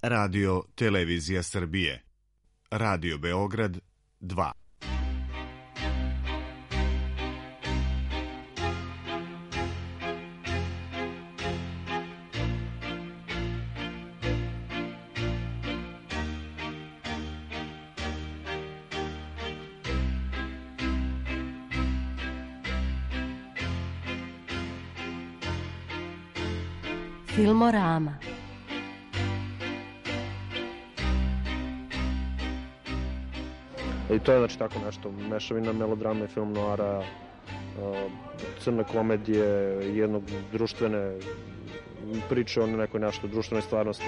Radio Televizija Srbije. Radio Beograd 2. Filmorama. I to je znači tako nešto, mešavina melodrame, film noara, crne komedije, jednog društvene priče o nekoj našoj društvenoj stvarnosti.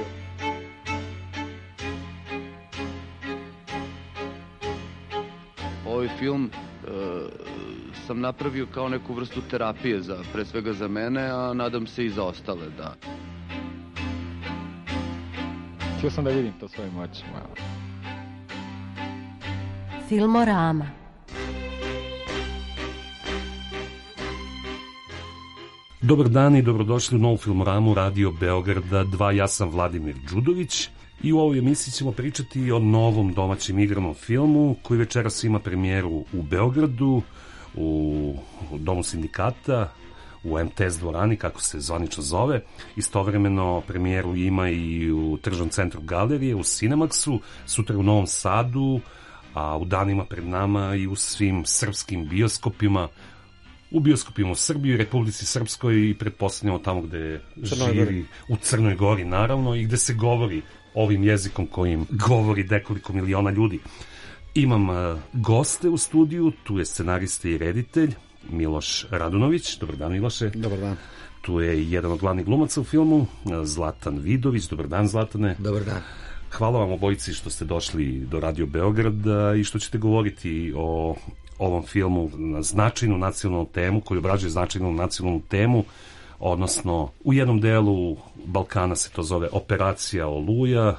Ovaj film sam napravio kao neku vrstu terapije, pre svega za mene, a nadam se i za ostale, da. Htio sam da vidim to svojim očima. Filmorama. Dobar dan i dobrodošli u novu Filmoramu Radio Beograda 2. Ja sam Vladimir Đudović i u ovoj emisiji ćemo pričati o novom domaćem igranom filmu koji večeras ima premijeru u Beogradu, u Domu sindikata, u MTS dvorani, kako se zvanično zove. Istovremeno premijeru ima i u Tržnom centru Galerije, u Cinemaxu, sutra u Novom Sadu, a u danima pred nama i u svim srpskim bioskopima, u bioskopima u Srbiji, Republici Srpskoj i pretpostavljamo tamo gde živi, u Crnoj Gori naravno, i gde se govori ovim jezikom kojim govori nekoliko miliona ljudi. Imam goste u studiju, tu je scenarista i reditelj Miloš Radunović. Dobar dan, Miloše. Dobar dan. Tu je jedan od glavnih glumaca u filmu, Zlatan Vidović. Dobar dan, Zlatane. Dobar dan. Hvala vam obojici što ste došli do Radio Beograda i što ćete govoriti o ovom filmu na značajnu nacionalnu temu, koji obrađuje značajnu nacionalnu temu, odnosno u jednom delu Balkana se to zove Operacija Oluja,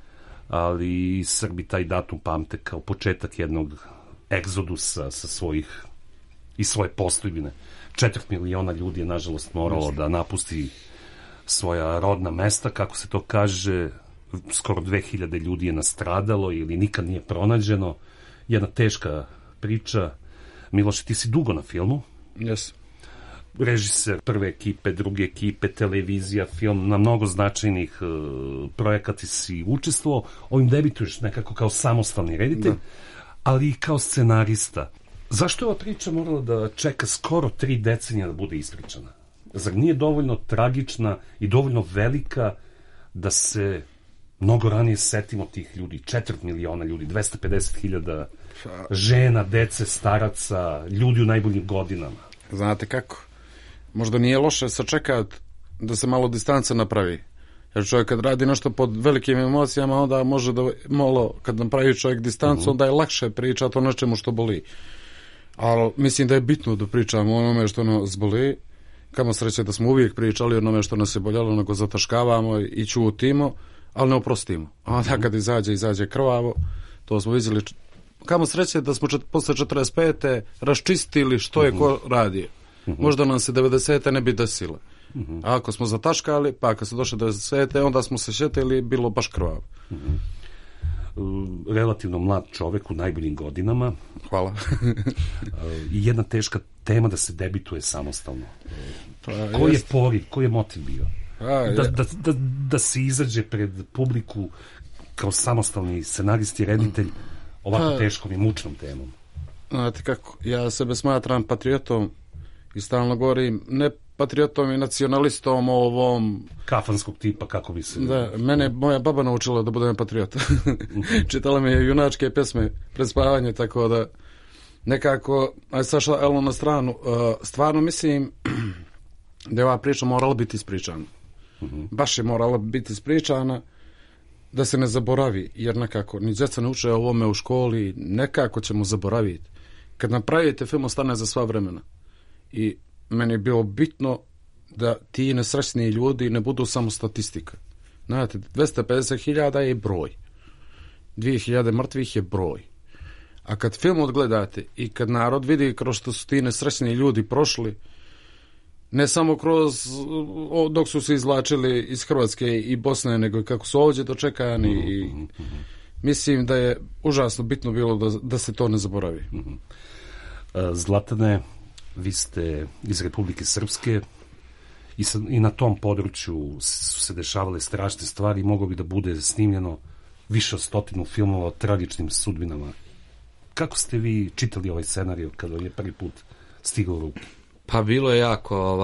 ali Srbi taj datum pamte kao početak jednog egzodusa sa svojih i svoje postojbine. 4 miliona ljudi je nažalost moralo da napusti svoja rodna mesta, kako se to kaže. Skoro 2000 ljudi je nastradalo ili nikad nije pronađeno. Jedna teška priča. Miloš, ti si dugo na filmu. Yes. Režiser prve ekipe, druge ekipe, televizija, film, na mnogo značajnih projekata si učestvovao. Ovim debituješ nekako kao samostalni reditelj, ali i kao scenarista. Zašto je ova priča morala da čeka skoro 3 decenije da bude ispričana? Zar nije dovoljno tragična i dovoljno velika da se mnogo ranije setimo tih ljudi? 4 miliona ljudi, 250.000 žena, dece, staraca, ljudi u najboljim godinama. Znate kako? Možda nije loše sačekati da se malo distanca napravi. Jer čovjek kad radi nešto pod velikim emocijama, onda može da malo, kad napravi čovjek distancu, onda je lakše pričati o nečemu što boli. Ali mislim da je bitno da pričamo o onome što nas boli. Kamo sreće da smo uvijek pričali o onome što nas je boljalo, nego zataškavamo i ćutimo, ali ne oprostimo. A onda kad izađe krvavo, to smo vidjeli. Kamo sreće da smo posle 45. raščistili što je ko radio. Možda nam se 90. ne bi desilo. A ako smo zataškali, pa kad se došli 90. onda smo se šetili, bilo baš krvavo. Relativno mlad čovek u najboljim godinama. Hvala. I jedna teška tema da se debituje samostalno. Koji je poriv, koji je motiv bio? Da se izađe pred publiku kao samostalni scenarist i reditelj ovako teškom i mučnom temom. Znate kako, ja sebe smatram patriotom i stalno govorim, ne patriotom i nacionalistom ovom... kafanskog tipa, kako bi se... Da, mene moja baba naučila da budem patriot. Čitala mi je junačke pesme pred spavanje, tako da nekako, aj sašla Elo na stranu, stvarno mislim da je ova priča morala biti ispričana. Baš je morala biti ispričana da se ne zaboravi, jer nekako ni djeca ne uče o ovome u školi, nekako ćemo zaboraviti. Kad napravite film, ostane za sva vremena. I meni je bilo bitno da ti nesrećni ljudi ne budu samo statistika. Znate, 250.000 je broj. 2000 mrtvih je broj. A kad film odgledate i kad narod vidi kroz što su ti nesrećni ljudi prošli, ne samo kroz dok su se izvlačili iz Hrvatske i Bosne, nego i kako su ovdje dočekani i mislim da je užasno bitno bilo da se to ne zaboravi. Zlatane, vi ste iz Republike Srpske i na tom području su se dešavale strašne stvari i moglo bi da bude snimljeno više od 100 filmova o tragičnim sudbinama. Kako ste vi čitali ovaj scenarij kada je prvi put stigao u ruke? Pa bilo je jako,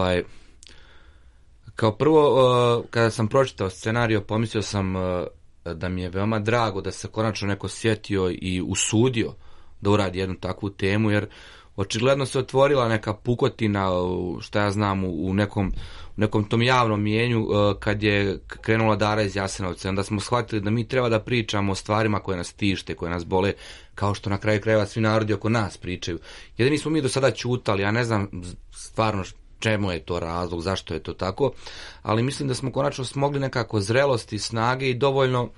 kao prvo, kada sam pročitao scenarij, pomislio sam da mi je veoma drago da se konačno neko sjetio i usudio da uradi jednu takvu temu, jer očigledno se otvorila neka pukotina, šta ja znam, u nekom tom javnom mijenju kad je krenula Dara iz Jasenovca. Onda smo shvatili da mi treba da pričamo o stvarima koje nas tište, koje nas bole, kao što na kraju krajeva svi narodi oko nas pričaju. Jedini smo mi do sada ćutali, ja ne znam stvarno čemu je to razlog, zašto je to tako, ali mislim da smo konačno smogli nekako zrelosti, snage i dovoljno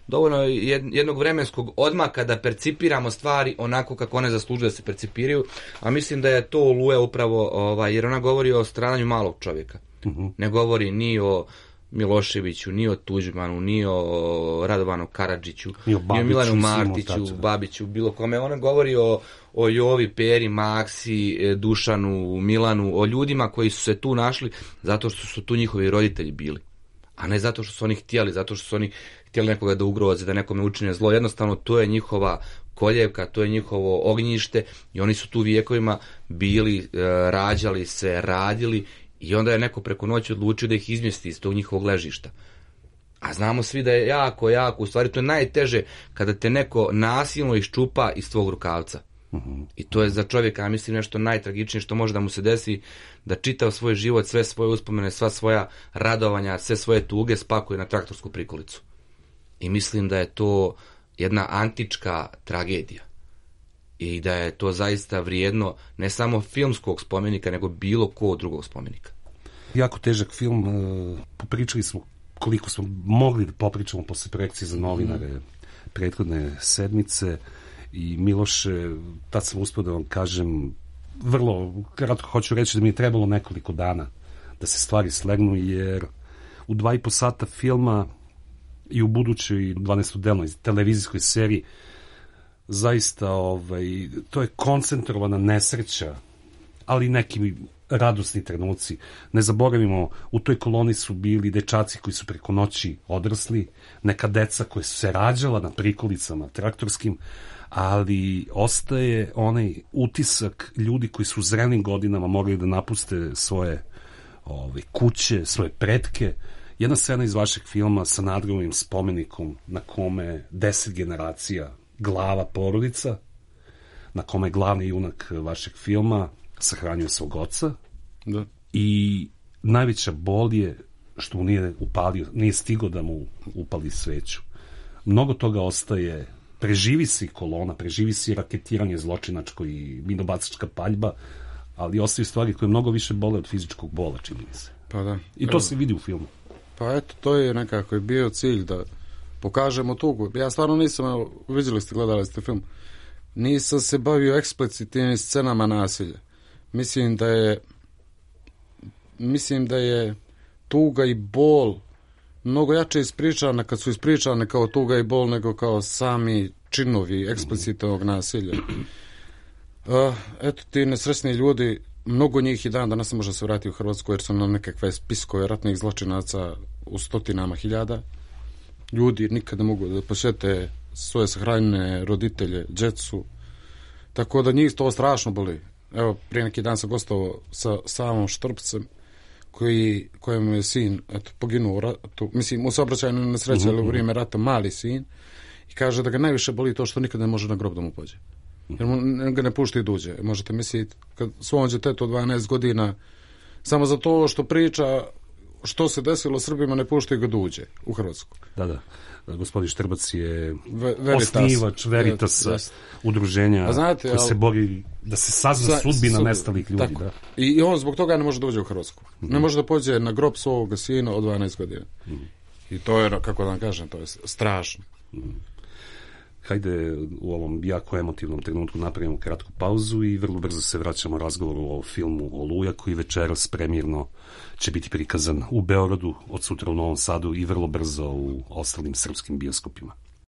jednog vremenskog odmaka da percipiramo stvari onako kako one zaslužuju da se percipiraju, a mislim da je to Oluja upravo, jer ona govori o stradanju malog čovjeka. Ne govori ni o Miloševiću, ni o Tuđmanu, ni o Radovanu Karadžiću, ni o Milanu Martiću, Babiću, bilo kome. Ona govori o Jovi, Peri, Maksi, Dušanu, Milanu, o ljudima koji su se tu našli zato što su tu njihovi roditelji bili, a ne zato što su oni htjeli, zato što su oni htjeli nekoga da ugroze, da nekome učine zlo. Jednostavno, to je njihova koljevka, to je njihovo ognjište i oni su tu vijekovima bili, rađali se, radili i onda je neko preko noći odlučio da ih izmjesti iz tog njihovog ležišta. A znamo svi da je jako, u stvari to je najteže kada te neko nasilno iščupa iz tvog rukavca. I to je za čovjeka, ja mislim, nešto najtragičnije što može da mu se desi, da čitav svoj život, sve svoje uspomene, sva svoja radovanja, sve svoje tuge spakuje na traktorsku prikolicu. I mislim da je to jedna antička tragedija. I da je to zaista vrijedno ne samo filmskog spomenika, nego bilo kog drugog spomenika. Jako težak film, popričali smo koliko smo mogli da popričamo posle projekcije za novinare prethodne sedmice i Miloše, tad sam uspio da vam kažem, vrlo kratko hoću reći da mi je trebalo nekoliko dana da se stvari slegnu, jer u 2,5 sata filma i u budućoj 12-delnoj televizijskoj seriji zaista to je koncentrovana nesreća, ali neki radosni trenuci. Ne zaboravimo, u toj koloni su bili dečaci koji su preko noći odrasli, neka deca koje su se rađala na prikolicama traktorskim, ali ostaje onaj utisak ljudi koji su u zrelim godinama morali da napuste svoje kuće, svoje pretke. Jedna scena iz vašeg filma sa nadgrovnim spomenikom na kome 10 generacija glava porodica, na kome je glavni junak vašeg filma sahranjuje svog oca. Da. I najveća bol je što mu nije stigao da mu upali sveću. Mnogo toga ostaje, preživi si kolona, preživi si raketiranje zločinačko i minobacačka paljba, ali ostaju stvari koje mnogo više bole od fizičkog bola, čini mi se. Pa da. I to se vidi u filmu. Pa eto, to je nekako je bio cilj da pokažemo tugu. Ja stvarno nisam, vidjeli ste, gledali ste film, nisam se bavio eksplicitnim scenama nasilja. Mislim da je tuga i bol mnogo jače ispričane kad su ispričane kao tuga i bol nego kao sami činovi eksplicitnog nasilja. Eto, ti nesrećni ljudi, mnogo njih i dan danas može se vratiti u Hrvatsku jer su na nekakve spiskove ratnih zločinaca u 100.000 ljudi nikada mogu da posjete svoje sahranjene roditelje, djecu, tako da njih to strašno boli. Evo, prije neki dan sam gostovao sa Savom Štrpcem kojem je sin poginuo u ratu, mislim u saobraćajnoj nesreći, ali u vrijeme rata mali sin, i kaže da ga najviše boli to što nikada ne može na grob da mu pođe. Jer mu ga ne pušta i duđe. Možete misliti, kad svom djetetu od 12 godina samo za to što priča što se desilo Srbima ne pušta ga duđe u Hrvatsku. Da. Gospodin Štrbac je osnivač Veritasa, udruženja koji se bori da se sazna sudbina nestalih ljudi. Da. I on zbog toga ne može da uđe u Hrvatsku. Ne može da pođe na grob svog sina od 12 godina. I to je, kako da vam kažem, to je strašno. Hajde u ovom jako emotivnom trenutku napravimo kratku pauzu i vrlo brzo se vraćamo razgovoru o filmu Oluja, koji večeras premijerno će biti prikazan u Beogradu, od sutra u Novom Sadu i vrlo brzo u ostalim srpskim bioskopima.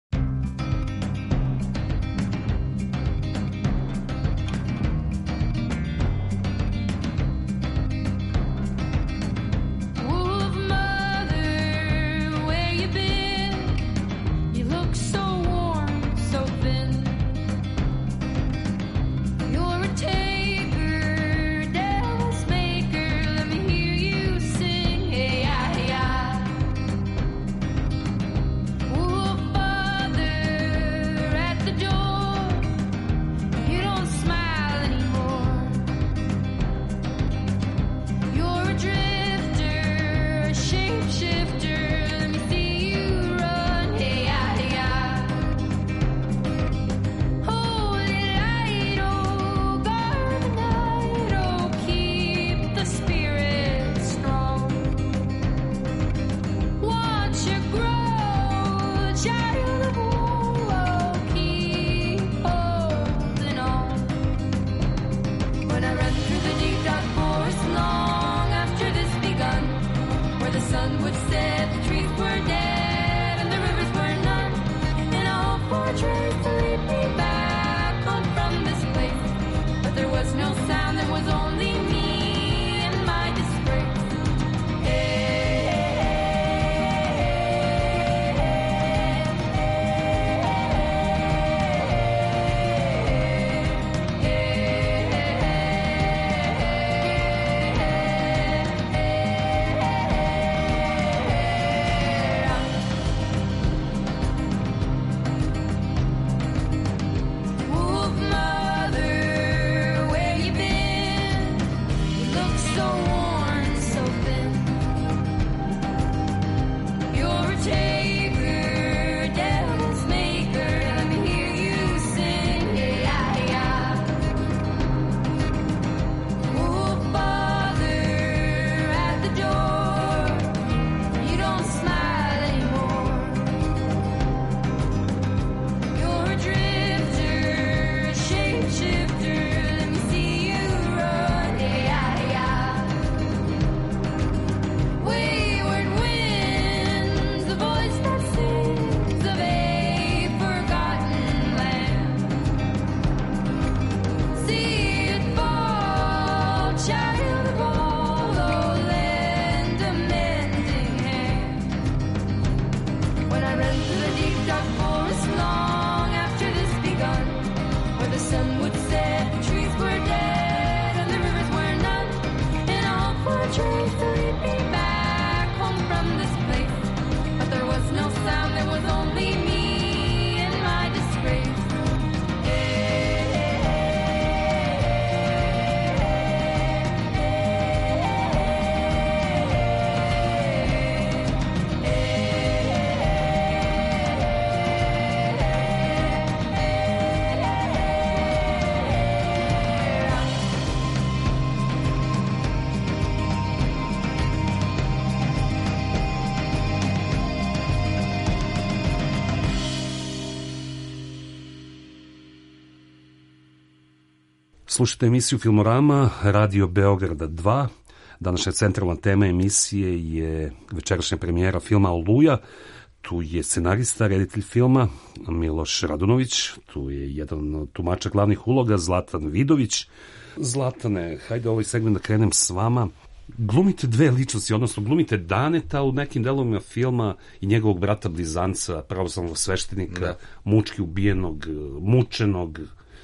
Slušajte emisiju Filmorama, Radio Beograda 2. Današnja centralna tema emisije je večerašnja premijera filma Oluja. Tu je scenarista, reditelj filma Miloš Radunović, tu je jedan od tumača glavnih uloga Zlatan Vidović. Zlatane, hajde ovaj segment da krenem s vama. Glumite dve ličnosti, odnosno glumite Daneta u nekim delovima filma i njegovog brata blizanca, pravoslavnog sveštenika, mučki ubijenog, mučenog.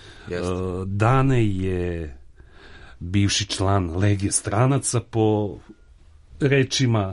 Dane je bivši član Legije stranaca po rečima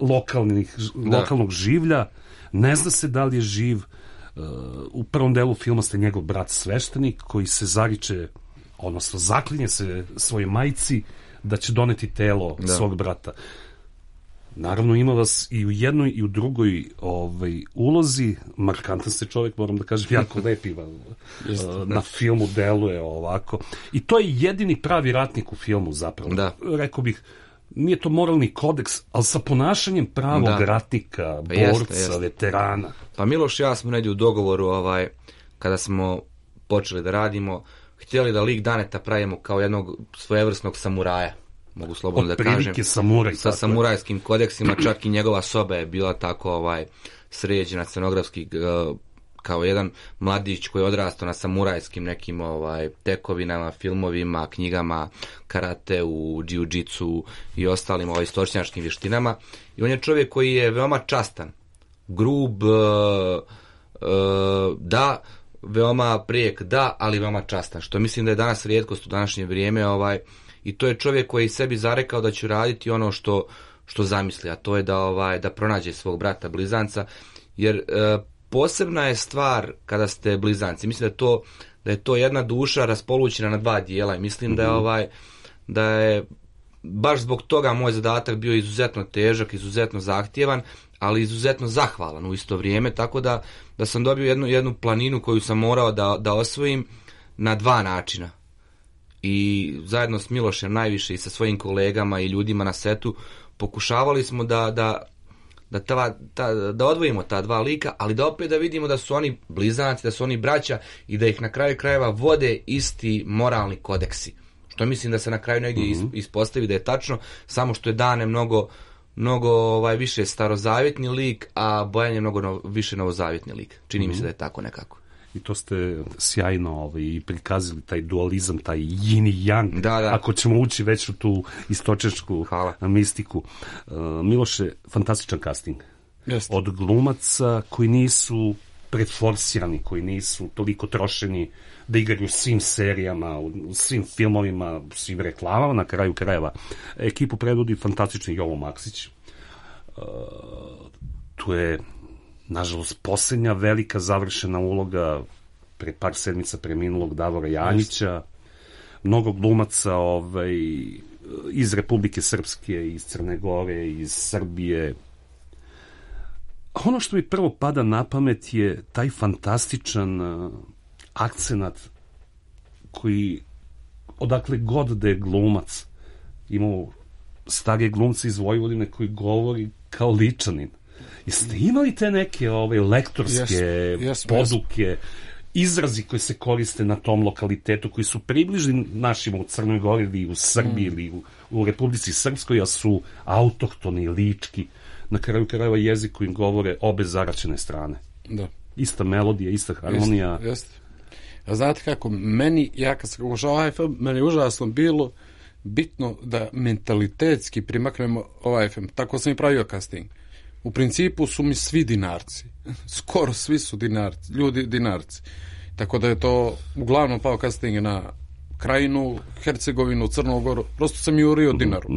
lokalnog življa. Ne zna se da li je živ. U prvom delu filma ste njegov brat sveštenik koji se zariče, odnosno zaklinje se svoje majci da će doneti telo svog brata. Naravno ima vas i u jednoj i u drugoj ulozi. Markantan ste čovjek, moram da kažem, jako lepi na filmu deluje ovako. I to je jedini pravi ratnik u filmu zapravo. Da. Rekao bih, nije to moralni kodeks, ali sa ponašanjem pravog ratnika, borca, veterana. Pa Miloš i ja smo negdje u dogovoru, kada smo počeli da radimo, htjeli da lik Daneta pravimo kao jednog svojevrsnog samuraja, mogu slobodno da kažem. Samuraj, sa samurajskim kodeksima, čak i njegova soba je bila tako sređena scenografski, kao jedan mladić koji je odrastao na samurajskim nekim tekovinama, filmovima, knjigama, karateu, džiu-džitsu i ostalim stočnjačkim vještinama. I on je čovjek koji je veoma častan, grub, da, veoma prijek, da, ali veoma častan, što mislim da je danas rijetkost u današnje vrijeme, i to je čovjek koji sebi zarekao da će raditi ono što zamisli, a to je da pronađe svog brata blizanca, jer posebna je stvar kada ste blizanci. Mislim da je to jedna duša raspolućena na dva dijela i mislim da je baš zbog toga moj zadatak bio izuzetno težak, izuzetno zahtjevan, ali izuzetno zahvalan u isto vrijeme, tako da sam dobio jednu planinu koju sam morao da osvojim na dva načina. I zajedno s Milošem najviše i sa svojim kolegama i ljudima na setu pokušavali smo da odvojimo ta dva lika, ali da opet da vidimo da su oni blizanci, da su oni braća i da ih na kraju krajeva vode isti moralni kodeksi. Što mislim da se na kraju negdje ispostavi da je tačno, samo što je Dane mnogo više starozavjetni lik, a Bojan je mnogo više novozavjetni lik. Čini mi se da je tako nekako. I to ste sjajno prikazali, taj dualizam, taj yin i yang, da. Ako ćemo ući već u tu istočačku mistiku. Miloše, fantastičan casting. Jeste. Od glumaca koji nisu pretforsirani, koji nisu toliko trošeni da igraju u svim serijama, u svim filmovima, u svim reklamama, na kraju krajeva. Ekipu predvodi fantastični Jovo Maksić. Tu je, nažalost, posljednja velika završena uloga pre par sedmica preminulog Davora Janjića. Mnogo glumaca iz Republike Srpske, iz Crne Gore, iz Srbije. Ono što mi prvo pada na pamet je taj fantastičan akcenat koji, odakle god da je glumac, imao starije glumce iz Vojvodine koji govori kao Ličanin. Jeste imali te neke lektorske poduke, izrazi koji se koriste na tom lokalitetu, koji su približni našim u Crnoj Gori ili u Srbiji ili u Republici Srpskoj, a su autohtoni, lički, na kraju krajeva jezik kojim govore obe zaračene strane. Da. Ista melodija, ista harmonija. Jeste. A znate kako, ja kad sam ušao ovaj film, meni je užasno bilo bitno da mentalitetski primaknemo ovaj film. Tako sam i pravio casting. U principu su mi svi Dinarci. Skoro svi su Dinarci, ljudi Dinarci. Tako da je to uglavnom pao casting na Krajinu, Hercegovinu, Crnu Goru. Prosto sam jurio Dinaru.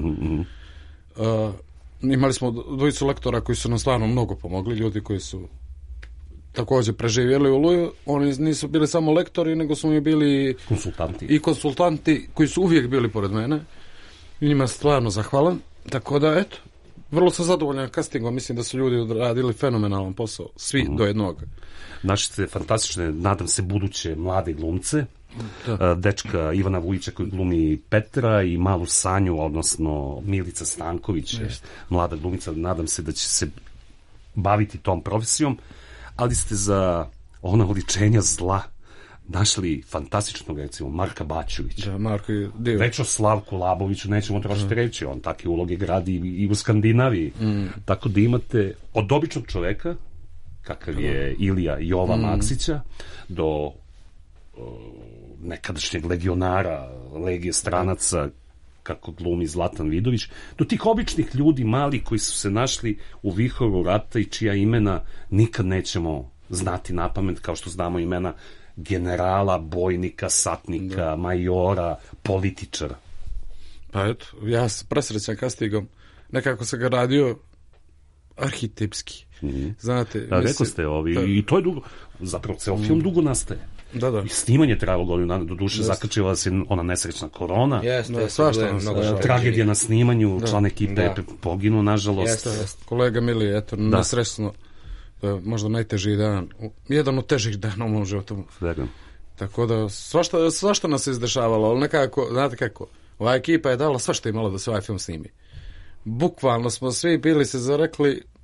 Imali smo dvojicu lektora koji su nam stvarno mnogo pomogli, ljudi koji su također preživjeli u Oluju. Oni nisu bili samo lektori, nego su mi bili konsultanti koji su uvijek bili pored mene. Njima stvarno zahvalan. Tako da, eto, vrlo sam zadovoljan castingom. Mislim da su ljudi odradili fenomenalan posao. Svi do jednog. Naši ste fantastične, nadam se, buduće mlade glumce. Da. Dečka Ivana Vujića koji glumi Petra i malu Sanju, odnosno Milica Stanković, mlada glumica, nadam se da će se baviti tom profesijom, ali ste za ona oličenja zla našli fantastičnog, recimo, Marka Bačevića. Da, Marko je dio. Već o Slavku Laboviću nećemo trošiti reći, on takve uloge gradi i u Skandinaviji. Tako da imate od običnog čoveka, kakav je Ilija Jova Maksića, do nekadašnjeg legionara Legije stranaca kako glumi Zlatan Vidović, do tih običnih ljudi mali koji su se našli u vihoru rata i čija imena nikad nećemo znati napamet, kao što znamo imena generala, bojnika, satnika, majora, političara. Pa eto, ja sam presrećan castingom. Nekako sam ga radio arhetipski. Znate, rekao ste i to je dugo, zapravo ceo film dugo nastaje. Da. I snimanje trajalo godinu dana, do duše zakačila se ona nesrećna korona. Tragedija na snimanju, član ekipe je poginuo, nažalost. Kolega Mili, eto, nesrećno, možda najteži dan, jedan od težih dana u mom životu. Tako da, svašta nas se izdešavalo, ali nekako, znate kako, ova ekipa je dala svašta imala da se ovaj film snimi. Bukvalno smo svi bili se zarekli,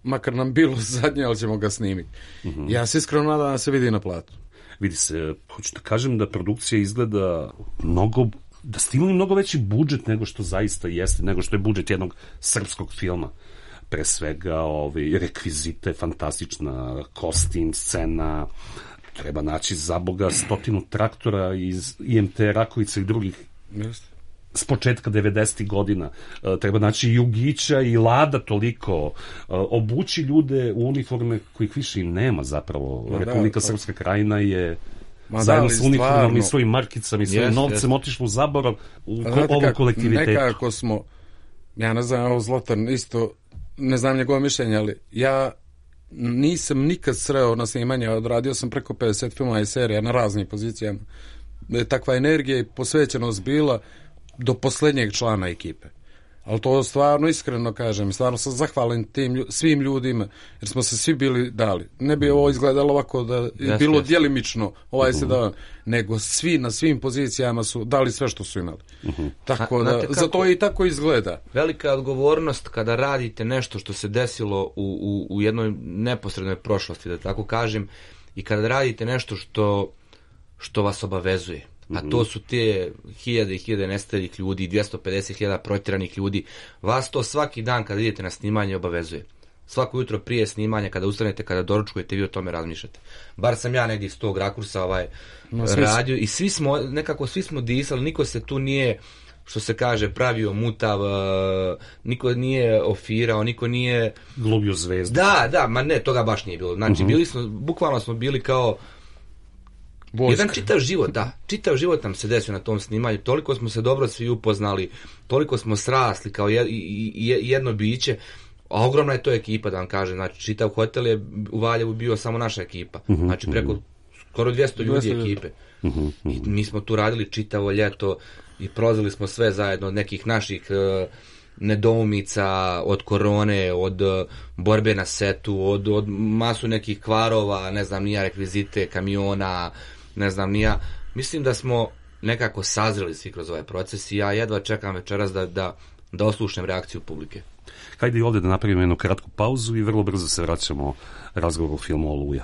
makar nam bilo zadnje, ali ćemo ga snimiti. Ja se iskreno nadam da se vidi na platu. Vidi se, hoću da kažem da produkcija izgleda mnogo, da ste imali mnogo veći budžet nego što zaista jeste, nego što je budžet jednog srpskog filma. Pre svega, rekvizite, fantastična kostim, scena, treba naći za Boga 100 traktora iz IMT Rakovica i drugih s početka 90. godina. Treba naći Jugića i Lada toliko, obući ljude u uniforme kojih više i nema zapravo. Republika Srpska Krajina je zajedno sa uniformom i svojim markicama i svojim novcem otišlo u zaborav u ovom kolektivitetu. Nekako smo, ja ne znam, ovo Zlatan isto, ne znam njegove mišljenje, ali ja nisam nikad sreo na snimanje, odradio sam preko 50 filmova i serija na raznim pozicijama, da je takva energija i posvećenost bila do posljednjeg člana ekipe. Ali to stvarno iskreno kažem, stvarno sam zahvalan tim svim ljudima, jer smo se svi bili dali. Ne bi ovo izgledalo ovako da je bilo djelimično se dao, nego svi na svim pozicijama su dali sve što su imali. Tako da, zato i tako izgleda. Velika odgovornost kada radite nešto što se desilo u jednoj neposrednoj prošlosti, da tako kažem, i kada radite nešto što vas obavezuje. A to su te hiljade i hiljade nestalih ljudi, 250.000 protjeranih ljudi. Vas to svaki dan kada idete na snimanje obavezuje. Svako jutro prije snimanja, kada ustanete, kada doručkujete, vi o tome razmišljate. Bar sam ja negdje iz tog rakursa radio i svi smo disali, niko se tu nije, što se kaže, pravio mutav, niko nije ofirao, niko nije... glubio zvezdu. Da, ma ne, toga baš nije bilo. Znači, bukvalno smo bili kao... jedan čitav život nam se desio na tom snimanju, toliko smo se dobro svi upoznali, toliko smo srasli kao jedno biće, a ogromna je to ekipa, da vam kažem, znači čitav hotel je u Valjevu bio samo naša ekipa, znači preko skoro 200 ljudi ekipe. I mi smo tu radili čitavo ljeto i prolazili smo sve zajedno od nekih naših nedoumica, od korone, od borbe na setu, od masu nekih kvarova, ne znam nija, rekvizite, kamiona, ne znam nija. Mislim da smo nekako sazreli svi kroz ovaj proces i ja jedva čekam večeras da oslušnem reakciju publike. Hajde i ovdje da napravimo jednu kratku pauzu i vrlo brzo se vraćamo razgovoru o filmu Oluja.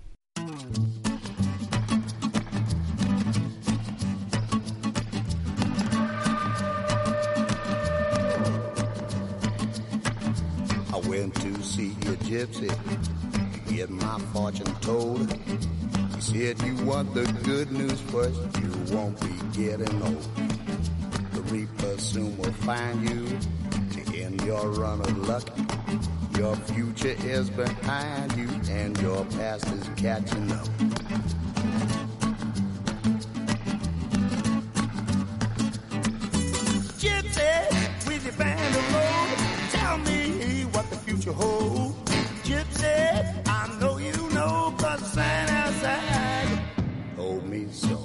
Gypsy, get my fortune told. He said you want the good news first, you won't be getting old. The reaper soon will find you to end your run of luck. Your future is behind you and your past is catching up. Gypsy, with your band of gold, tell me what the future holds. Gypsy, I know you know, 'cause the sign outside told me so.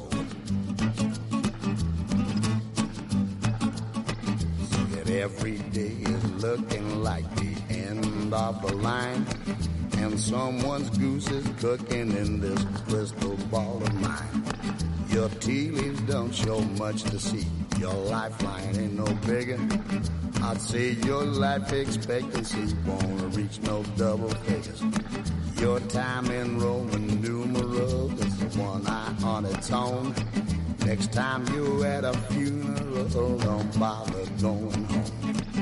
See that every day is looking like the end of the line, and someone's goose is cooking in this crystal ball of mine. Your tea leaves don't show much to see. Your lifeline ain't no bigger. I'd say your life expectancy won't reach no double figures. Your time in Roman numerals is one eye on its own. Next time you're at a funeral, don't bother going home.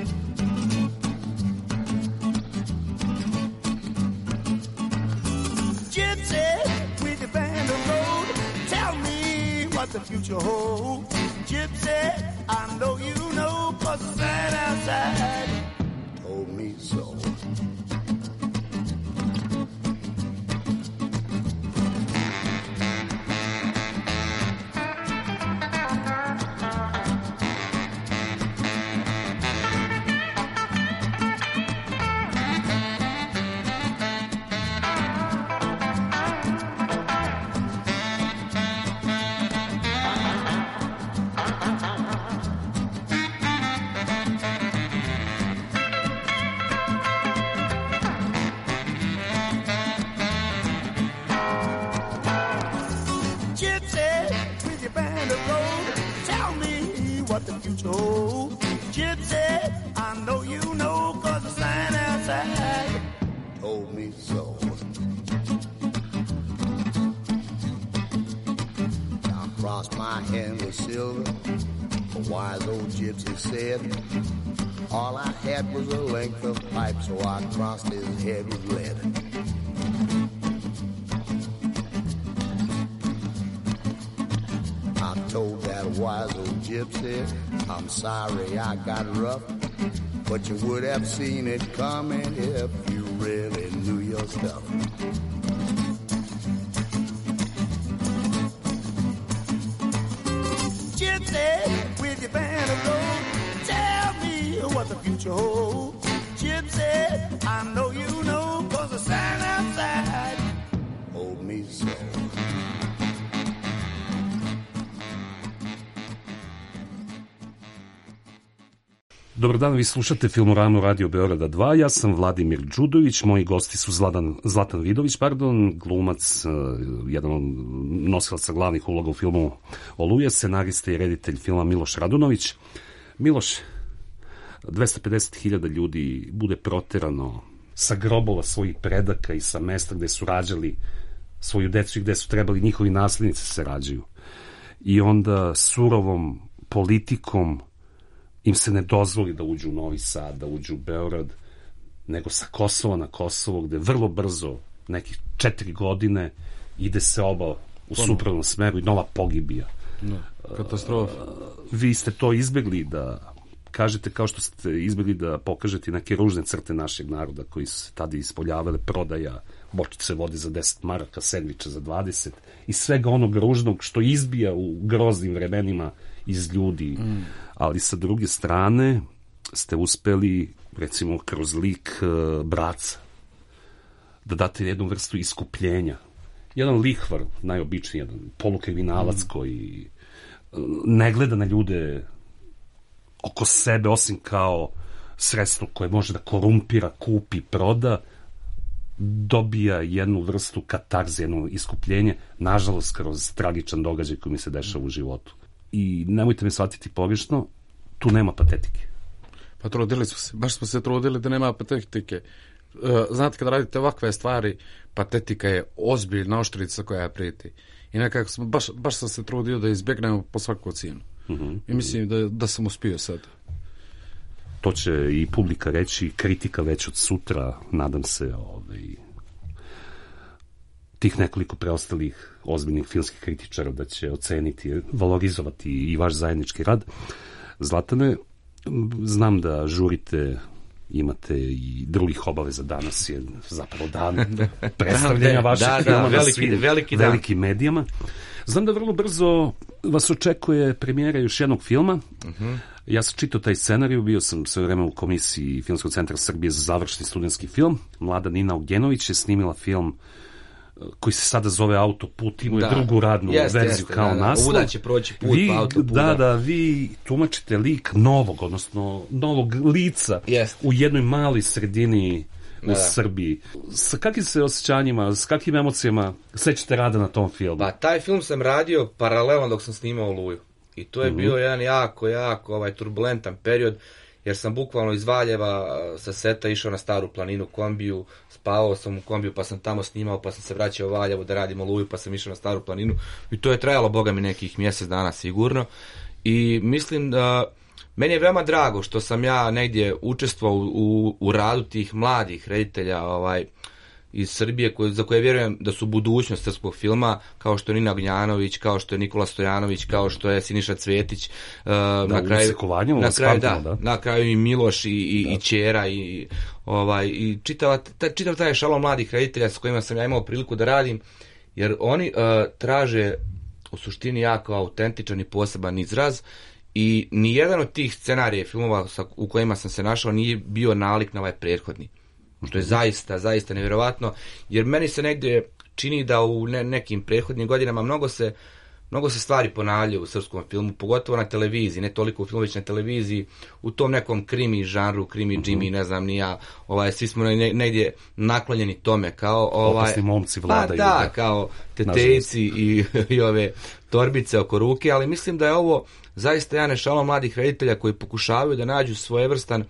Gypsy, with your band of gold, tell me what the future holds. Gypsy, I know you know, 'cause the sign outside told me so. Gypsy, I know you know, 'cause the sign outside crossed my hand with silver. A wise old gypsy said, all I had was a length of pipe, so I crossed his head with lead. I told that wise old gypsy, I'm sorry I got rough, but you would have seen it coming if you really knew your stuff. Gypsy, with your band of gold, tell me what the future holds. Gypsy, I know you know, 'cause the sign outside hold me so. Dobar dan, vi slušate Filmoramu Radio Beograda 2, ja sam Vladimir Đudović, moji gosti su Zlatan Vidović, glumac, jedan od nosilaca glavnih uloga u filmu Oluja, scenarista i reditelj filma Miloš Radunović. Miloš, 250.000 ljudi bude proterano sa grobova svojih predaka i sa mesta gde su rađali svoju decu i gde su trebali njihovi naslednici se rađaju. I onda surovom politikom im se ne dozvoli da uđu u Novi Sad, da uđu u Beograd, nego sa Kosova na Kosovo, gde vrlo brzo, nekih 4 godine, ide se oba u suprotnom smeru i nova pogibija. Katastrofa. Vi ste to izbegli da kažete, kao što ste izbegli da pokažete neke ružne crte našeg naroda koji su se tada ispoljavale, prodaja bočice vode za 10 maraka, sendviča za 20 i svega onog ružnog što izbija u groznim vremenima iz ljudi. Ali sa druge strane ste uspeli, recimo, kroz lik braca da date jednu vrstu iskupljenja. Jedan lihvar, najobičniji, jedan polukriminalac koji ne gleda na ljude oko sebe, osim kao sredstvo koje može da korumpira, kupi, proda, dobija jednu vrstu katarze, jedno iskupljenje, nažalost, kroz tragičan događaj koji mi se dešava u životu. I nemojte me shvatiti pogrešno, tu nema patetike. Pa trudili smo se, baš smo se trudili da nema patetike. Znate, kada radite ovakve stvari, patetika je ozbiljna oštrica koja preti. I nekako smo, baš sam se trudio da izbjegnemo po svaku cijenu. I mislim da sam uspio sad. To će i publika reći, kritika već od sutra, nadam se, tih nekoliko preostalih ozbiljnih filmskih kritičara da će oceniti, valorizovati i vaš zajednički rad. Zlatane, znam da žurite, imate i drugih obaveza, danas je zapravo dan predstavljanja vašeg filma na svim velikim medijama. Znam da vrlo brzo vas očekuje premijera još jednog filma. Ja sam čitao taj scenariju, bio sam sve vreme u komisiji Filmskog centra Srbije za završni studentski film. Mlada Nina Ogenović je snimila film koji se sada zove Autoput, ima je drugu radnu verziju kao naslov. Ovuda će proći put pa autoput. Vi tumačite lik novog, odnosno novog lica u jednoj maloj sredini u Srbiji. Sa kakvim se osjećanjima, s kakvim emocijama sećate rada na tom filmu? Pa taj film sam radio paralelno dok sam snimao Oluju. I to je bio jedan jako turbulentan period, jer sam bukvalno iz Valjeva sa seta išao na Staru planinu kombiju, spavao sam u kombiju pa sam tamo snimao, pa sam se vraćao u Valjevo da radim Oluju, pa sam išao na Staru planinu i to je trajalo, boga mi, nekih mjesec dana sigurno. I mislim da meni je veoma drago što sam ja negdje učestvovao u radu tih mladih reditelja iz Srbije, za koje vjerujem da su budućnost srpskog filma, kao što je Nina Ognjanović, kao što je Nikola Stojanović, kao što je Siniša Cvjetić, na kraju i Miloš i Ćera i čitav taj šalom mladih reditelja s kojima sam ja imao priliku da radim, jer oni traže u suštini jako autentičan i poseban izraz. I nijedan od tih scenarija filmova u kojima sam se našao nije bio nalik na ovaj prethodni. Što je zaista nevjerovatno, jer meni se negdje čini da u nekim prethodnim godinama mnogo se stvari ponavljaju u srpskom filmu, pogotovo na televiziji, ne toliko u filmu, već na televiziji, u tom nekom krimi žanru, krimi Jimmy, ne znam ni ja, svi smo negdje naklonjeni tome, kao opasni momci vladaju. Kao tetejci i ove torbice oko ruke, ali mislim da je ovo zaista jedan ešalon mladih reditelja koji pokušavaju da nađu svojevrstan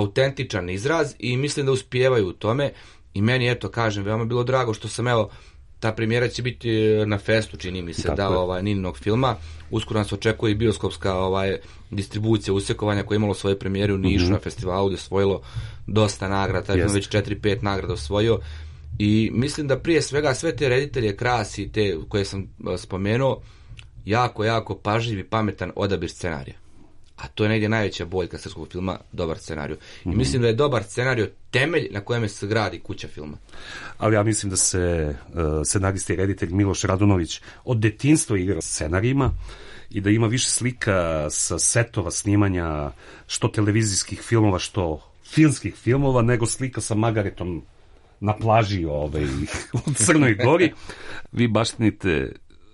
autentičan izraz i mislim da uspijevaju u tome. I meni, kažem, veoma bilo drago što sam ta premijera će biti na festu, čini mi se, Nininog filma. Uskoro nas očekuje i bioskopska distribucija Usekovanja koja je imalo svoje premijere u Nišu na festivalu, gdje je osvojilo dosta nagrada, taj film već 4-5 nagrada osvojio. I mislim da prije svega sve te reditelje krasi, te koje sam spomenuo, jako pažljiv i pametan odabir scenarija. A to je negdje najveća boljka srpskog filma, dobar scenarij. I mislim da je dobar scenarij temelj na kojem se gradi kuća filma. Ali ja mislim da se scenarista i reditelj Miloš Radunović od detinjstva igra scenarijima i da ima više slika sa setova snimanja što televizijskih filmova, što filmskih filmova, nego slika sa Magaretom na plaži u Crnoj Gori. Vi baštinite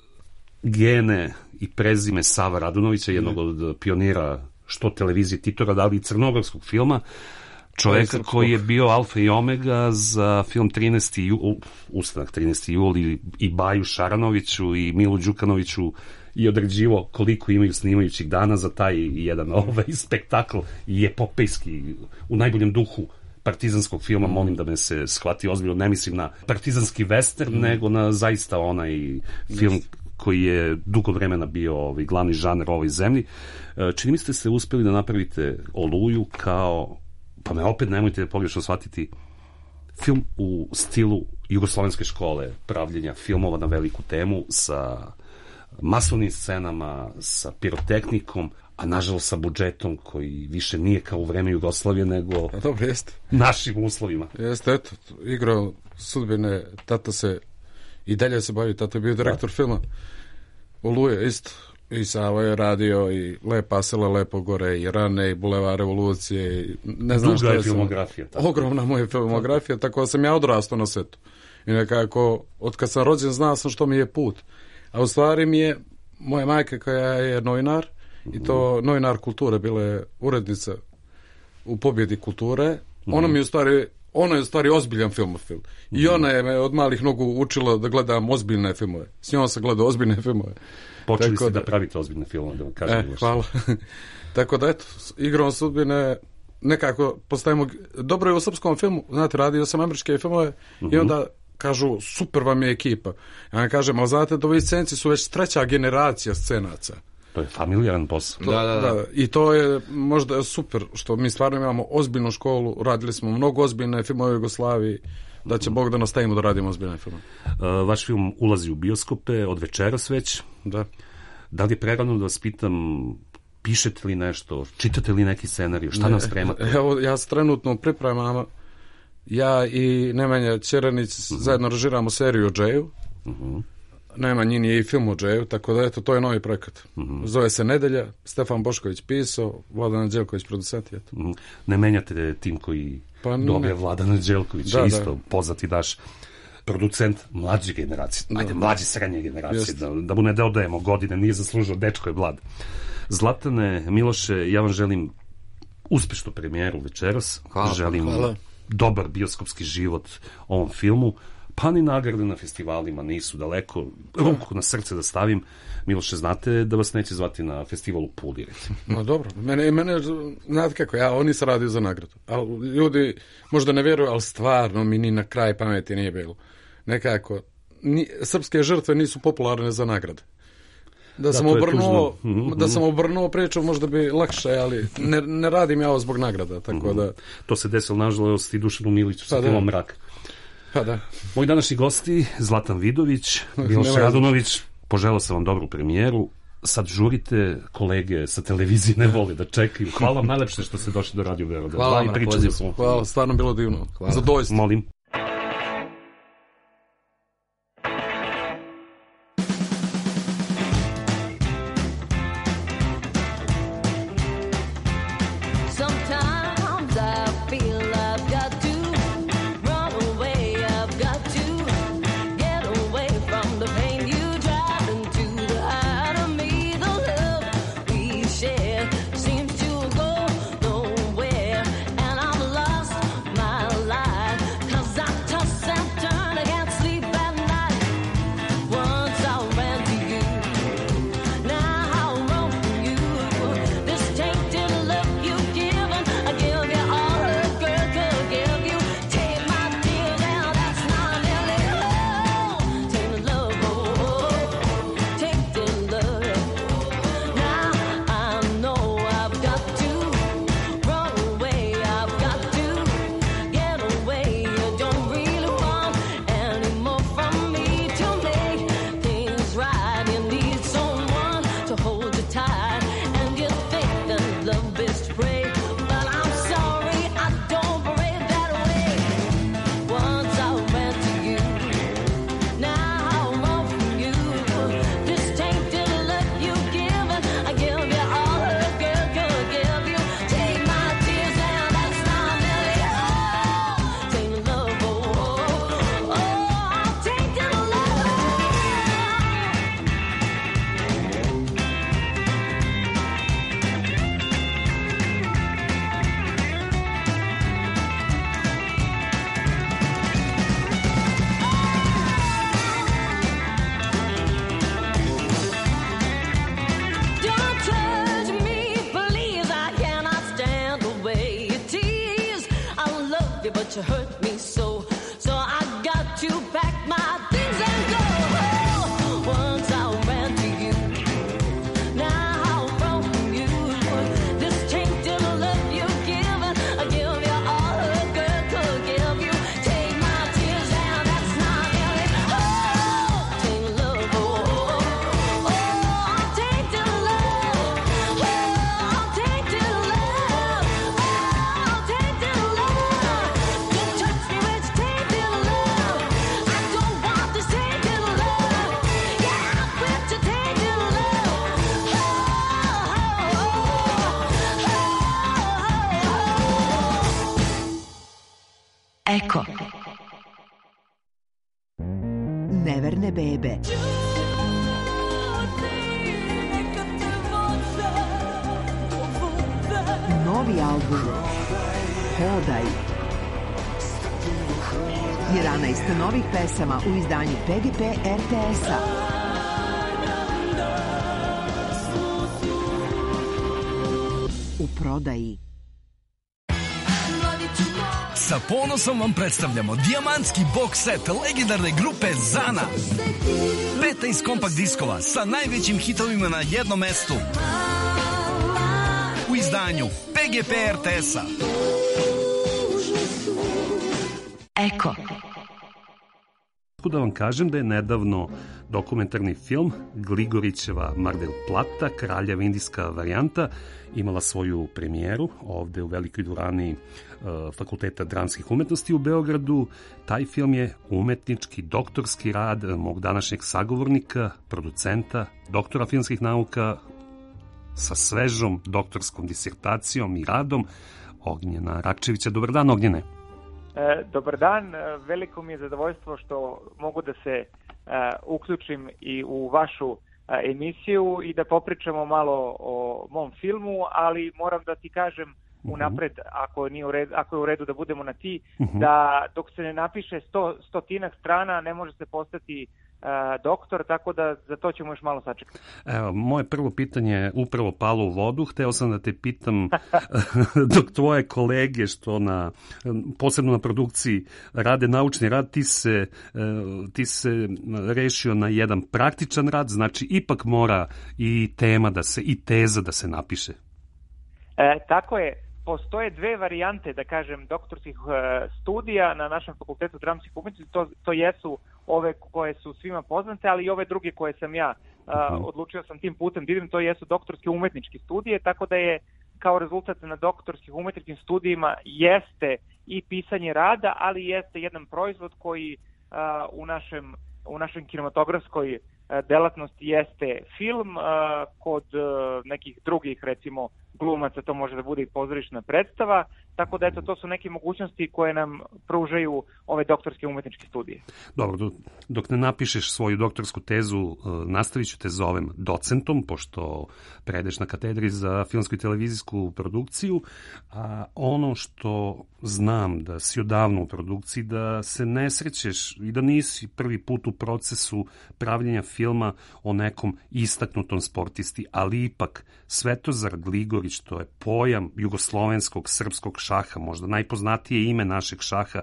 gene i prezime Sava Radunovića, jednog od pionira što televizije Titora, ali i crnogorskog filma, čovjeka koji je bio alfa i omega za film 13. Ustanak 13. juli i Baju Šaranoviću i Milu Đukanoviću i određivo koliko imaju snimajućih dana za taj jedan spektakl i epopejski u najboljem duhu partizanskog filma. Molim da me se shvati ozbiljno, ne mislim na partizanski western, nego na zaista onaj film koji je dugo vremena bio glavni žanr ovoj zemlji. Čini mi ste uspjeli da napravite Oluju kao, pa me opet nemojte pogrešno shvatiti, film u stilu jugoslovenske škole pravljenja filmova na veliku temu sa masovnim scenama, sa pirotehnikom, a nažalost sa budžetom koji više nije kao u vreme Jugoslavije, nego našim uslovima. Jeste, eto, igrao sudbine, tata se i dalje se bavi, tata je bio direktor filma Oluje, isto. I Savo je radio i Lepa sela, Lepo gore, i Rane, i Bulevar revolucije, i ne znam šta je filmografija. Ogromna moja filmografija, tako da sam ja odrastao na setu. I nekako, od kad sam rođen, znao sam što mi je put. A u stvari mi je moja majka koja je novinar, i to novinar kulture, bila je urednica u Pobjedi kulture, ona je u stvari ozbiljan filmofil. I ona je me od malih nogu učila da gledam ozbiljne filmove. S njom sam gledao ozbiljne filmove. Počeli ste da pravite ozbiljne filmove, da vam kažem. Hvala. Tako da, eto, igrom sudbine nekako postajemo... Dobro je u srpskom filmu, znate, radio sam američke filmove i onda kažu, super vam je ekipa. Ja vam kažem, ali znate da ovi scenci su već 3. generacija scenaca. To je familijaran posao. Da. I to je možda super što mi stvarno imamo ozbiljnu školu, radili smo mnogo ozbiljne filmove u Jugoslaviji, da će Bog da nastavimo da radimo ozbiljne filmove. Vaš film ulazi u bioskope od večeras već. Da li je prerano da vas pitam, pišete li nešto, čitate li neki scenarij, šta nam spremate? Evo, ja se trenutno pripremam, ja i Nemanja Ćeranić zajedno režiramo seriju o Džeju. Nemanjin je i film o Džeju, tako da eto, to je novi projekat. Zove se Nedelja, Stefan Bošković pisao, Vladan Anđelković producent. Ne menjate tim koji dobije Vladan Anđelković, isto poznati naš producent mlađe generacije, mlađe srednje generacije, da mu ne dodajemo godine, nije zaslužio, dečko je mlad. Zlatane, Miloše, ja vam želim uspešnu premijeru večeras, želim dobar bioskopski život ovom filmu, pa ni nagrade na festivalima nisu daleko, ruku na srce da stavim. Miloše, znate da vas neće zvati na festivalu Puli, recimo? No dobro, mene znate kako, on nisam radio za nagradu, ali ljudi možda ne vjeruju, ali stvarno mi ni na kraj pameti nije bilo. Nekako, srpske žrtve nisu popularne za nagrade. Da sam obrnuo priču, možda bi lakše, ali ne radim ja ovo zbog nagrada, tako da... To se desilo, nažalost, i Dušanu Miliću sa filmom Mrak. Pa da. Moji današnji gosti, Zlatan Vidović, Miloš Radunović, poželao sam vam dobru premijeru. Sad žurite, kolege sa televizije ne vole da čekaju. Hvala vam najlepše što ste došli do Radio Beograd. Hvala na pozivu. Hvala, stvarno bilo divno. Zadovoljstvo. Molim. Cause that you hurt me so. So I got to pack my things and go. Once I ran to you, now I'm from you. This tainted love you've given, I give you all a girl could give you. Take my tears and that's not really. Oh, tainted love, oh, I'm tainted love. Oh, I'm tainted love. Oh, I'm tainted love. Don't touch me with tainted love. I don't want this tainted love. Yeah, I'm with your tainted love. Eko. Neverne bebe. Novi album Hodaj. 11 novih pesama u izdanju PGP RTS-a. U prodaji. Sa ponosom vam predstavljamo dijamantski box set legendarne grupe Zana. 15 kompakt diskova sa najvećim hitovima na jednom mestu. U izdanju PGP RTS-a. Eko. Da vam kažem da je nedavno dokumentarni film Gligorićeva Mardel Plata, kraljeva indijska varijanta, imala svoju premijeru ovde u velikoj dvorani Fakulteta dramskih umetnosti u Beogradu. Taj film je umetnički, doktorski rad mog današnjeg sagovornika, producenta, doktora filmskih nauka sa svežom doktorskom disertacijom i radom, Ognjena Rakčevića. Dobar dan, Ognjene. Dobar dan, veliko mi je zadovoljstvo što mogu da se uključim i u vašu emisiju i da popričamo malo o mom filmu, ali moram da ti kažem unapred, ako je u redu da budemo na ti, da dok se ne napiše 100 strana ne može se postati doktor, tako da za to ćemo još malo sačekati. Evo, moje prvo pitanje je upravo palo u vodu. Hteo sam da te pitam, dok tvoje kolege što posebno na produkciji rade naučni rad, ti se rešio na jedan praktičan rad, znači ipak mora i tema i teza da se napiše. Tako je. Postoje dve varijante, da kažem, doktorskih studija na našem Fakultetu dramskih umetnosti. To jesu ove koje su svima poznate, ali i ove druge koje sam ja odlučio sam tim putem da idem, to jesu doktorske umetničke studije, tako da je kao rezultat na doktorskih umetničkim studijima jeste i pisanje rada, ali jeste jedan proizvod koji u našem kinematografskoj delatnosti jeste film, kod nekih drugih, recimo, glumaca to može da bude i pozorišna predstava, tako da eto, to su neke mogućnosti koje nam pružaju ove doktorske umetničke studije. Dobro, dok ne napišeš svoju doktorsku tezu, nastavit ću te zovem docentom, pošto predeš na katedri za filmsku i televizijsku produkciju, a ono što znam da si odavno u produkciji, da se ne srećeš i da nisi prvi put u procesu pravljenja filma o nekom istaknutom sportisti, ali ipak Svetozar Gligorić, to je pojam jugoslovenskog, srpskog šaha, možda najpoznatije ime našeg šaha,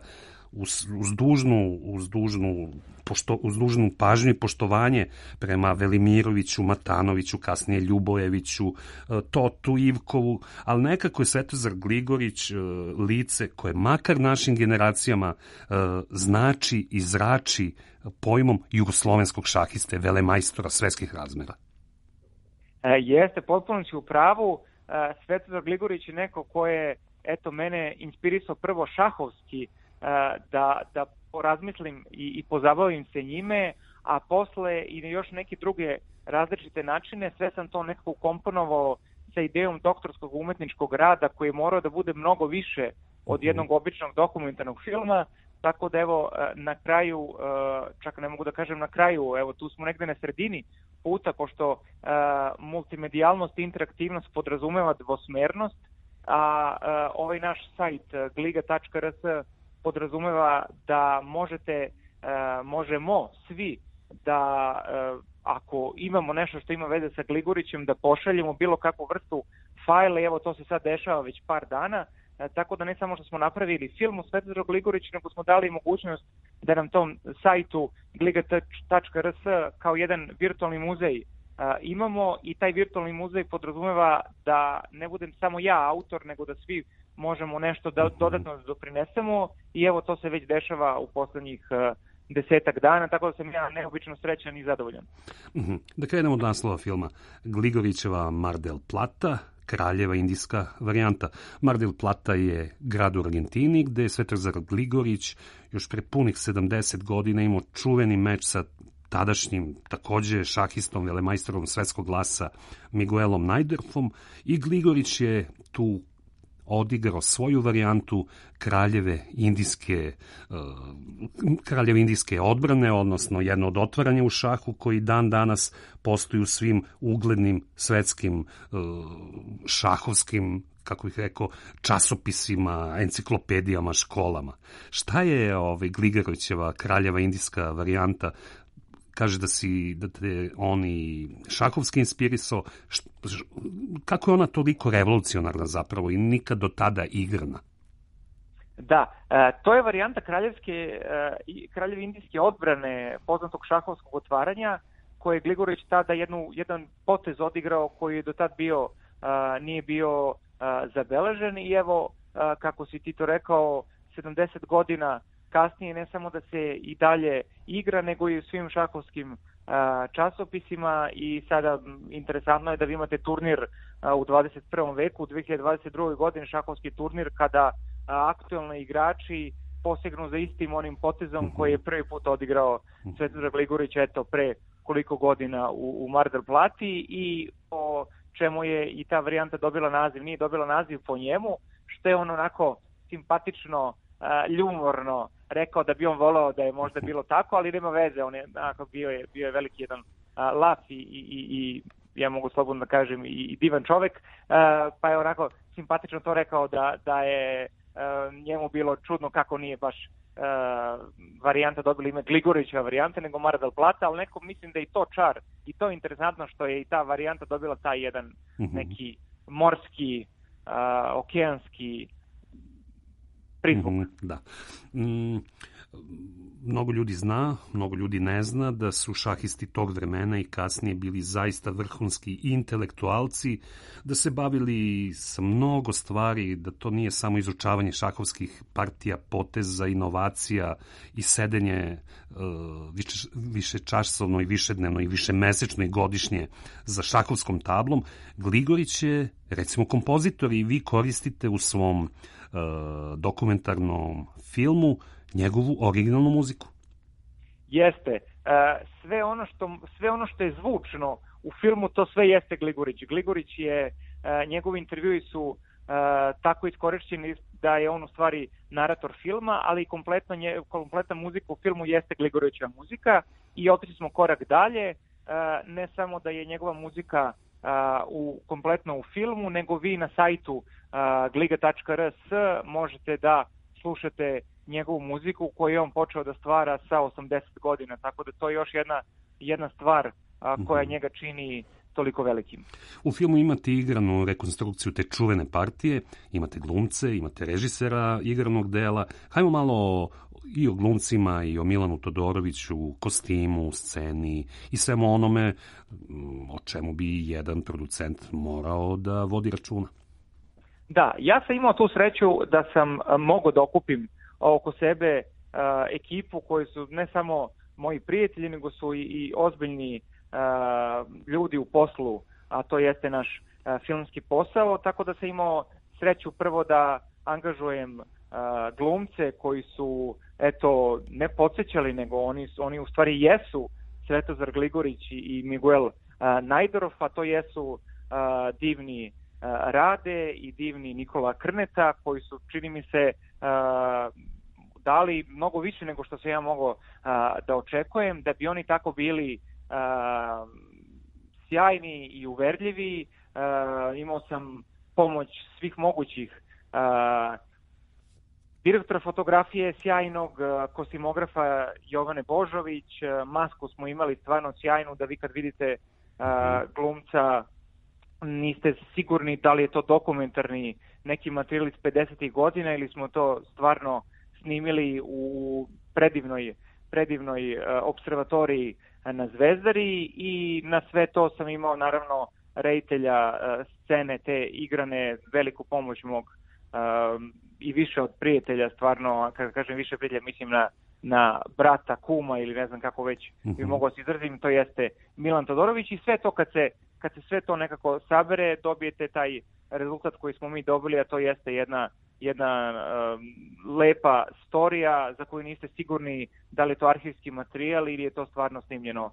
uz dužnu pažnju i poštovanje prema Velimiroviću, Matanoviću, kasnije Ljubojeviću, Totu, Ivkovu, ali nekako je Svetozar Gligorić lice koje makar našim generacijama znači i zrači pojmom jugoslovenskog šahiste, velemajstora svetskih razmera. Jeste, potpuno si u pravu. Svetozar Gligorić je neko ko je, eto, mene inspirisao prvo šahovski da porazmislim i pozabavim se njime, a posle i na još neke druge različite načine. Sve sam to nekako ukomponovao sa idejom doktorskog umetničkog rada koji je morao da bude mnogo više od jednog običnog dokumentarnog filma, tako da evo na kraju, čak ne mogu da kažem na kraju, evo tu smo negde na sredini puta, pošto multimedijalnost i interaktivnost podrazumeva dvosmernost, a ovaj naš sajt gliga.rs podrazumeva da možemo svi da ako imamo nešto što ima veze sa Gligorićem da pošaljemo bilo kakvu vrstu fajla, evo to se sad dešava već par dana, tako da ne samo što smo napravili film u Svetozar Gligorić, nego smo dali mogućnost da nam tom sajtu gliga.rs kao jedan virtualni muzej imamo, i taj virtualni muzej podrazumeva da ne budem samo ja autor, nego da svi možemo nešto dodatno da doprinesemo, i evo to se već dešava u poslednjih 10 dana, tako da sam ja neobično srećan i zadovoljan. Da krenemo od naslova filma. Gligorićeva Mar del Plata, kraljeva indijska varijanta. Mar del Plata je grad u Argentini gde je Svetozar Gligorić još pre punih 70 godina imao čuveni meč sa tadašnjim takođe šahistom, velemajstorom svetskog glasa Miguelom Najdorfom, i Gligorić je tu odigrao svoju varijantu kraljeve indijske odbrane, odnosno jedno od otvaranja u šahu koji dan danas postoji u svim uglednim svetskim šahovskim, kako bih rekao, časopisima, enciklopedijama, školama. Šta je Gligorićeva kraljeva indijska varijanta? Kaže da te on i šahovski inspirisao. Kako je ona toliko revolucionarna zapravo i nikad do tada igrana? Da, to je varijanta kraljeve indijske odbrane, poznatog šahovskog otvaranja, koje je Gligorić tada jedan potez odigrao koji je do tad nije bio zabeležen, i evo, kako si ti to rekao, 70 godina kasnije ne samo da se i dalje igra, nego i u svim šahovskim časopisima, i sada interesantno je da vi imate turnir u 21. veku, u 2022. godini šahovski turnir, kada aktuelni igrači posegnu za istim onim potezom koji je prvi put odigrao Svetozar Gligorić, eto, pre koliko godina u Mar del Plati, i po čemu je i ta varijanta dobila naziv. Nije dobila naziv po njemu, što je on onako simpatično, ljumorno rekao da bi on volao da je možda bilo tako, ali nema veze, on je bio je veliki jedan laf i ja mogu slobodno da kažem i divan čovek, pa je onako simpatično to rekao da je njemu bilo čudno kako nije baš varijanta dobila ime Gligorićeva varijanta, nego Mar del Plata, ali neko mislim da je i to čar i to je interesantno što je i ta varijanta dobila taj jedan neki morski, okeanski prizvuk. Da. Mnogo ljudi zna, mnogo ljudi ne zna da su šahisti tog vremena i kasnije bili zaista vrhunski intelektualci, da se bavili sa mnogo stvari, da to nije samo izučavanje šahovskih partija, poteza, inovacija i sedenje višečasovno i višednevno i višemesečno i godišnje za šahovskom tablom. Gligorić je, recimo, kompozitor i vi koristite u svom dokumentarnom filmu njegovu originalnu muziku. Jeste. Sve ono što je zvučno u filmu, to sve jeste Gligorić. Gligorić je, njegovi intervjui su tako iskorišćeni da je on u stvari narator filma, ali kompletna muzika u filmu jeste Gligorićeva muzika, i otišli smo korak dalje, ne samo da je njegova muzika kompletno u filmu, nego vi na sajtu gliga.rs možete da slušate njegovu muziku koju je on počeo da stvara sa 80 godina, tako da to je još jedna stvar koja njega čini toliko velikim. U filmu imate igranu rekonstrukciju te čuvene partije, imate glumce, imate režisera igranog dela. Hajmo malo i o glumcima i o Milanu Todoroviću, kostimu, sceni i svemu onome o čemu bi jedan producent morao da vodi računa. Da, ja sam imao tu sreću da sam mogao da okupim oko sebe ekipu koji su ne samo moji prijatelji, nego su i ozbiljni ljudi u poslu, a to jeste naš filmski posao, tako da sam imao sreću prvo da angažujem glumce koji su, eto, ne podsjećali, nego oni u stvari jesu Svetozar Gligorić i Miguel Najdorf, a to jesu divni Rade i divni Nikola Krneta, koji su, čini mi se, dali mnogo više nego što sam ja mogao da očekujem, da bi oni tako bili sjajni i uverljivi. Imao sam pomoć svih mogućih direktora fotografije sjajnog, kostimografa Jovane Božović, masku smo imali stvarno sjajnu, da vi kad vidite glumca niste sigurni da li je to dokumentarni neki materijal iz 50. godina ili smo to stvarno snimili u predivnoj observatoriji na Zvezdari i na sve to sam imao naravno reditelja scene te igrane, veliku pomoć mog i više od prijatelja, stvarno, kada kažem više prijatelja, mislim na brata, kuma ili ne znam kako već bi mogao se izrazim, to jeste Milan Todorović i sve to kad se sve to nekako sabere, dobijete taj rezultat koji smo mi dobili, a to jeste jedna lepa storija za koju niste sigurni da li je to arhivski materijal ili je to stvarno snimljeno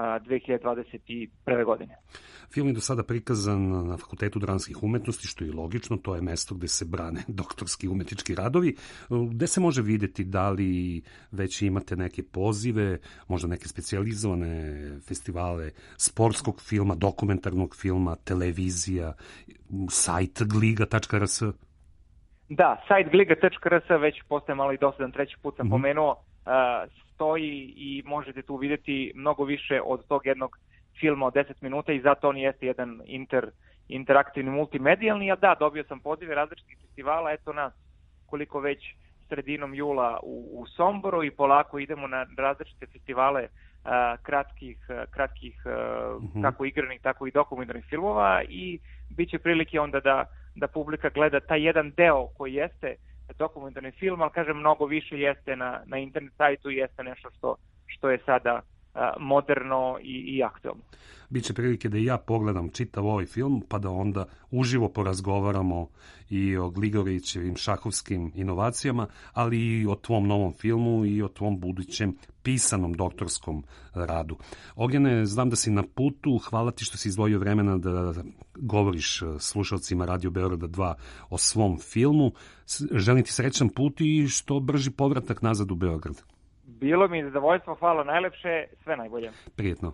2021. godine. Film je do sada prikazan na Fakultetu dramskih umetnosti, što je logično, to je mesto gde se brane doktorski umetnički radovi. Gde se može videti, da li već imate neke pozive, možda neke specijalizovane festivale sportskog filma, dokumentarnog filma, televizija, sajt gliga.rs? Da, sajt gliga.rs već postaje malo i dosadan, treći put sam pomenuo, stoji i možete tu vidjeti mnogo više od tog jednog filma od 10 minuta i zato on jeste jedan interaktivni, multimedijalni, a da, dobio sam pozive različitih festivala, eto nas koliko već sredinom jula u Somboru i polako idemo na različite festivale kratkih kako igranih, tako i dokumentarnih filmova i bit će prilike onda da publika gleda taj jedan deo koji jeste dokumentarni film, ali kažem mnogo više jeste na internet sajtu i jeste nešto što je sada moderno i aktualno. Biće prilike da i ja pogledam čitav ovaj film, pa da onda uživo porazgovaramo i o Gligorićevim šahovskim inovacijama, ali i o tvom novom filmu i o tvom budućem pisanom doktorskom radu. Ognjene, znam da si na putu, hvala ti što si izdvojio vremena da govoriš slušalcima Radio Beograda 2 o svom filmu. Želim ti srećan put i što brži povratak nazad u Beograd. Bilo mi je zadovoljstvo, hvala najlepše, sve najbolje. Prijetno.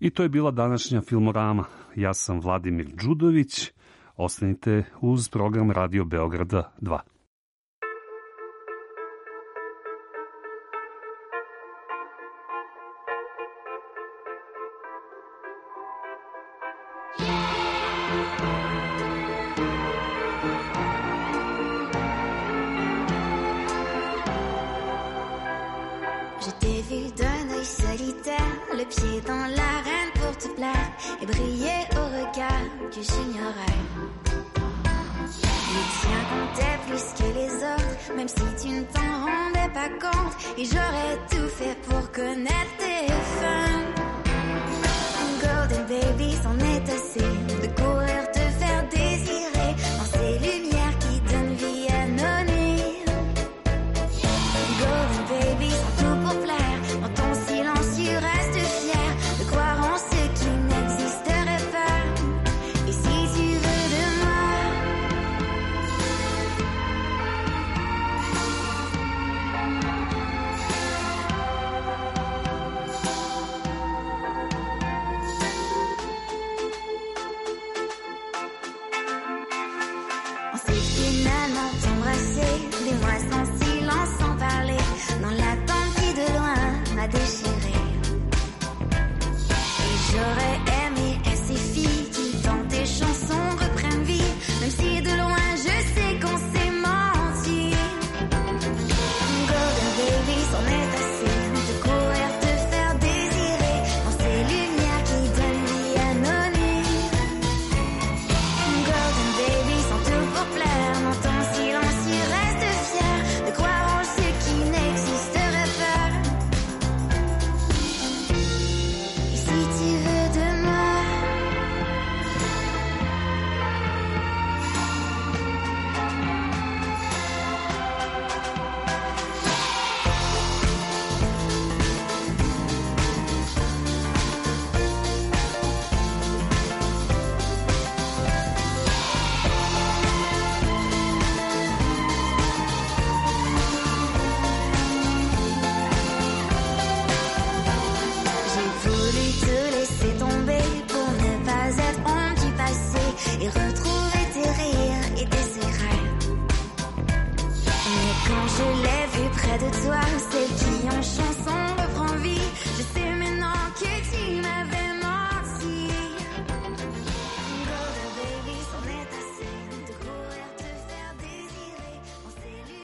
I to je bila današnja Filmorama. Ja sam Vladimir Đudović. Ostanite uz program Radio Beograda 2. Je t'ai vu d'un œil solitaire, le pied dans l'arène pour te plaire et briller au regard que j'ignorais. Les tiens comptaient plus que les autres, même si tu ne t'en rendais pas compte. Et j'aurais tout fait pour connaître tes fins. Golden baby, c'en est assez de courir te faire désirer dans ces lumières qui donnent vie à nos nuits. Golden baby, sans tout pour plaire, dans ton silence tu restes fier de croire en ce qui n'existerait pas. Et si tu veux de moi, on s'est finalement embrassé, des mois sans silence, sans parler, dans l'attente qui de loin m'a déchiré. Et j'aurais aimé être ces filles qui dans tes chansons reprennent vie, même si de loin je sais qu'on s'est menti. Golden baby, c'en est assez de courir te faire désirer dans ces lumières qui donnent vie à nos nuits. Golden baby, sans tout pour plaire, dans ton silence tu restes fier de croire en ce qui n'existerait pas. Et si tu veux de moi, j'ai voulu te laisser tomber pour ne pas être honte du passé et retrouver tes rires et tes secrets. Mais quand je l'ai vu près de toi,